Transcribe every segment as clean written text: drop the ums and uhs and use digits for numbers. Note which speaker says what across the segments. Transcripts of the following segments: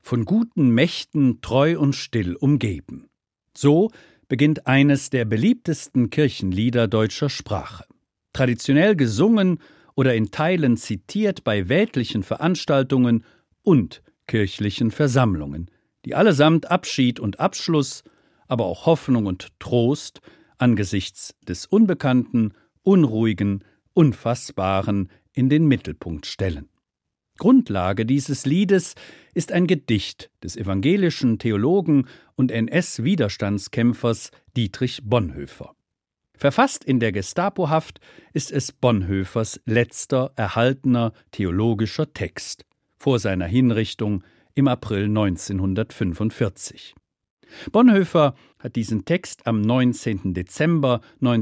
Speaker 1: von guten Mächten treu und still umgeben. So beginnt eines der beliebtesten Kirchenlieder deutscher Sprache. Traditionell gesungen oder in Teilen zitiert bei weltlichen Veranstaltungen und kirchlichen Versammlungen, die allesamt Abschied und Abschluss, aber auch Hoffnung und Trost angesichts des Unbekannten, Unruhigen, Unfassbaren in den Mittelpunkt stellen. Grundlage dieses Liedes ist ein Gedicht des evangelischen Theologen und NS-Widerstandskämpfers Dietrich Bonhoeffer. Verfasst in der Gestapohaft ist es Bonhoeffers letzter erhaltener theologischer Text vor seiner Hinrichtung im April 1945. Bonhoeffer hat diesen Text am 19. Dezember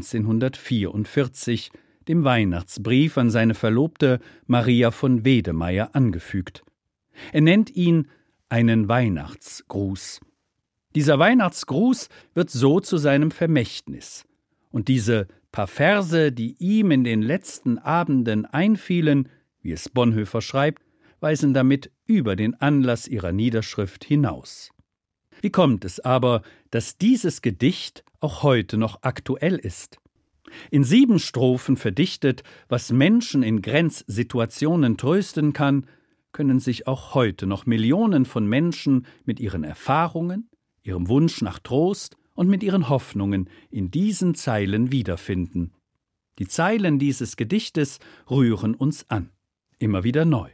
Speaker 1: 1944 dem Weihnachtsbrief an seine Verlobte Maria von Wedemeyer angefügt. Er nennt ihn einen Weihnachtsgruß. Dieser Weihnachtsgruß wird so zu seinem Vermächtnis. Und diese paar Verse, die ihm in den letzten Abenden einfielen, wie es Bonhoeffer schreibt, weisen damit über den Anlass ihrer Niederschrift hinaus. Wie kommt es aber, dass dieses Gedicht auch heute noch aktuell ist? In 7 Strophen verdichtet, was Menschen in Grenzsituationen trösten kann, können sich auch heute noch Millionen von Menschen mit ihren Erfahrungen, ihrem Wunsch nach Trost und mit ihren Hoffnungen in diesen Zeilen wiederfinden. Die Zeilen dieses Gedichtes rühren uns an, immer wieder neu.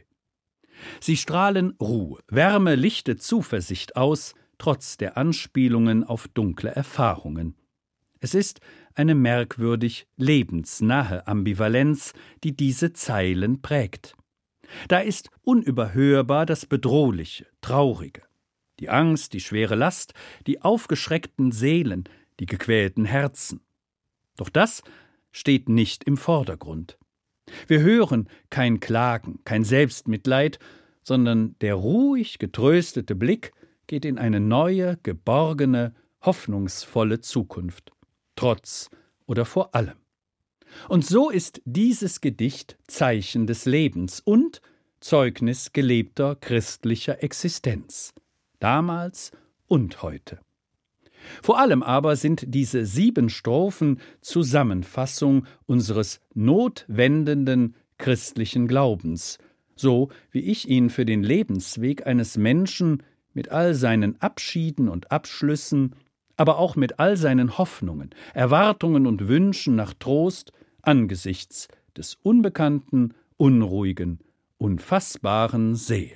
Speaker 1: Sie strahlen Ruhe, Wärme, lichte Zuversicht aus, trotz der Anspielungen auf dunkle Erfahrungen. Es ist eine merkwürdig lebensnahe Ambivalenz, die diese Zeilen prägt. Da ist unüberhörbar das Bedrohliche, Traurige, die Angst, die schwere Last, die aufgeschreckten Seelen, die gequälten Herzen. Doch das steht nicht im Vordergrund. Wir hören kein Klagen, kein Selbstmitleid, sondern der ruhig getröstete Blick geht in eine neue, geborgene, hoffnungsvolle Zukunft, trotz oder vor allem. Und so ist dieses Gedicht Zeichen des Lebens und Zeugnis gelebter christlicher Existenz, damals und heute. Vor allem aber sind diese 7 Strophen Zusammenfassung unseres notwendenden christlichen Glaubens, so wie ich ihn für den Lebensweg eines Menschen mit all seinen Abschieden und Abschlüssen, aber auch mit all seinen Hoffnungen, Erwartungen und Wünschen nach Trost angesichts des Unbekannten, Unruhigen, Unfassbaren sehe.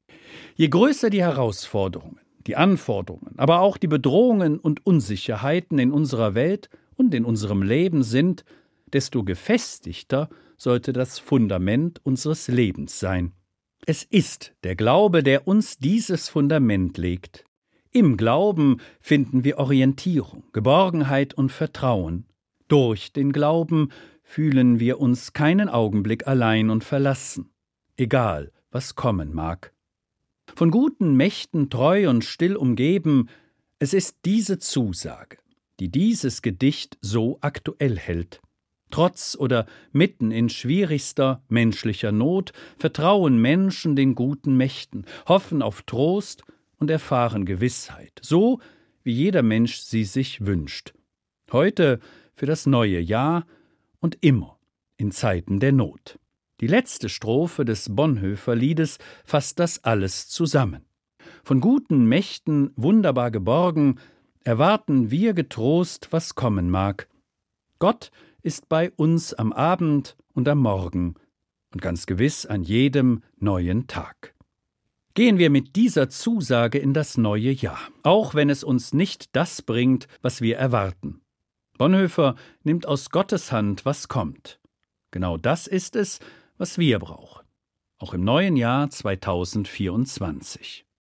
Speaker 1: Je größer die Herausforderungen, die Anforderungen, aber auch die Bedrohungen und Unsicherheiten in unserer Welt und in unserem Leben sind, desto gefestigter sollte das Fundament unseres Lebens sein. Es ist der Glaube, der uns dieses Fundament legt. Im Glauben finden wir Orientierung, Geborgenheit und Vertrauen. Durch den Glauben fühlen wir uns keinen Augenblick allein und verlassen, egal was kommen mag. Von guten Mächten treu und still umgeben, es ist diese Zusage, die dieses Gedicht so aktuell hält. Trotz oder mitten in schwierigster menschlicher Not vertrauen Menschen den guten Mächten, hoffen auf Trost und erfahren Gewissheit, so wie jeder Mensch sie sich wünscht. Heute für das neue Jahr und immer in Zeiten der Not. Die letzte Strophe des Bonhoeffer-Liedes fasst das alles zusammen. Von guten Mächten wunderbar geborgen, erwarten wir getrost, was kommen mag. Gott ist bei uns am Abend und am Morgen und ganz gewiss an jedem neuen Tag. Gehen wir mit dieser Zusage in das neue Jahr, auch wenn es uns nicht das bringt, was wir erwarten. Bonhoeffer nimmt aus Gottes Hand, was kommt. Genau das ist es, was wir brauchen, auch im neuen Jahr 2024.